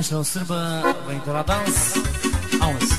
Așa o sârbă venită la dans. Auzi.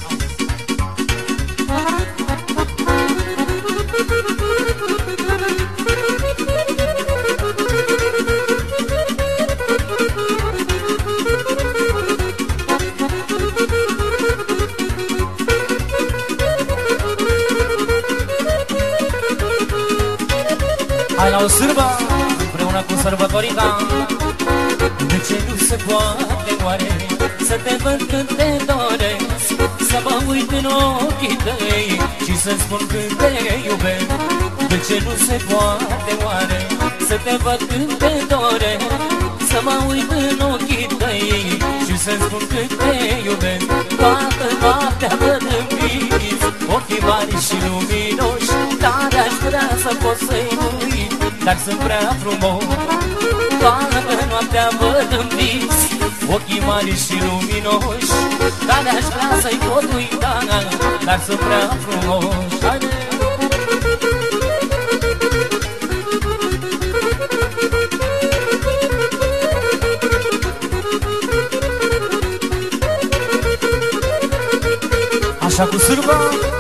Hai la o sârbă împreună cu sărbătorica. De ce nu se poate oare să te văd când te doresc, să mă uit în ochii tăi și să-ți spun cât te iubesc? De ce nu se poate oare să te văd când te doresc, să mă uit în ochii tăi și să-ți spun cât te iubesc? Toată noaptea văd în vis ochii mari și luminoși, care aș vrea să pot să-i uit, dar sunt prea frumos. Toată noaptea văd în vis ochii mari și luminoși, care aș vrea să-i pot uita, dar sunt prea frumoși. Haide! Așa cu sârba.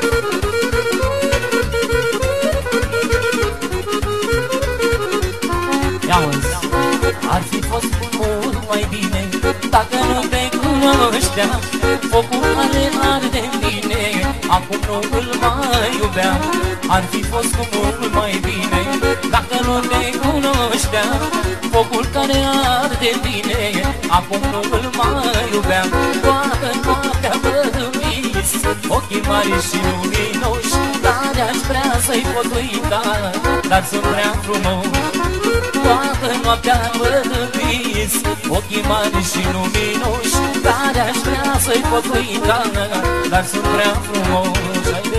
Ia-uzi. Ar fi fost mult mai bine dacă nu te cunoșteam, focul care arde în tine acum nu îl mai iubeam. Ar fi fost mult mai bine dacă nu te cunoșteam, focul care arde în tine acum nu îl mai iubeam. Toată noaptea văd în vis ochii mari și luminoși, care aș vrea să-i pot uita, dar sunt prea frumoși. Toată noaptea văd în vis ochii mari și luminoși, care aș vrea să-i pot uita, dar sunt prea frumoși. Haide!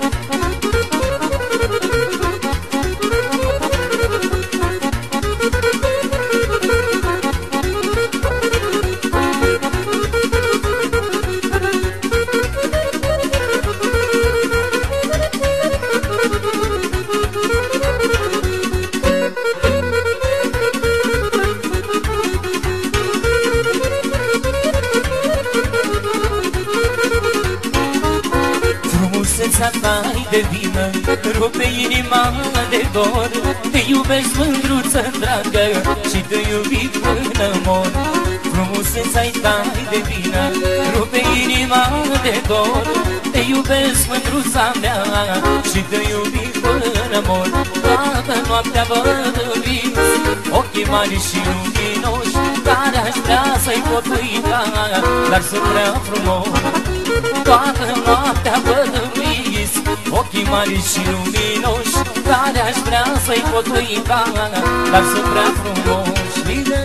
Frumusețea ta-i de vină, rupe inima de dor. Te iubesc, mândruță dragă, și te iubi până mor. Frumusețea ta-i de vină, rupe inima de dor. Te iubesc, mândruța mea, și te iubi până mor. Toată noaptea văd în vis ochii mari și luminoși, care aș vrea să-i pot uita, dar sunt prea frumoși. Toată noaptea văd în vis ochii mari și luminoși, care aș vrea să-i pot uita, dar sunt prea frumoși. Bine!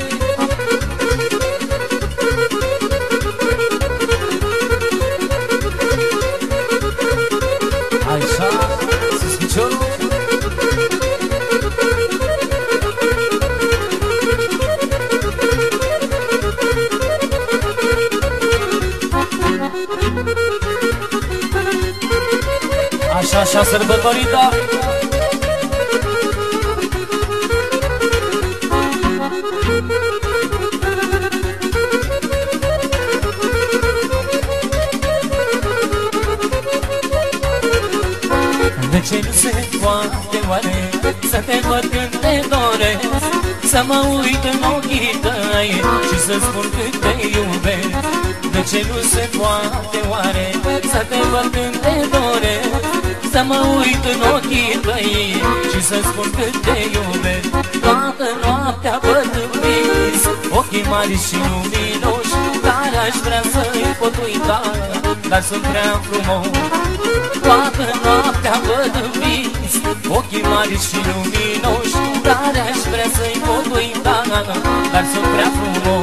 Așa, sus piciorul. Așa, așa sărbătorită. De ce nu se poate oare să te văd când te doresc, să mă uit în ochii tăi și să spun cât te iubesc? De ce nu se poate oare să te văd când te doresc, să mă uit în ochii tăi și să spun cât te iubesc? Toată noaptea văd în vis ochii mari și luminoși, care aș vrea să-i pot uita, dar sunt prea frumoși. Toată noaptea văd în vis ochii mari și luminoși, care aș vrea să-i pot uita, dar sunt prea frumoși.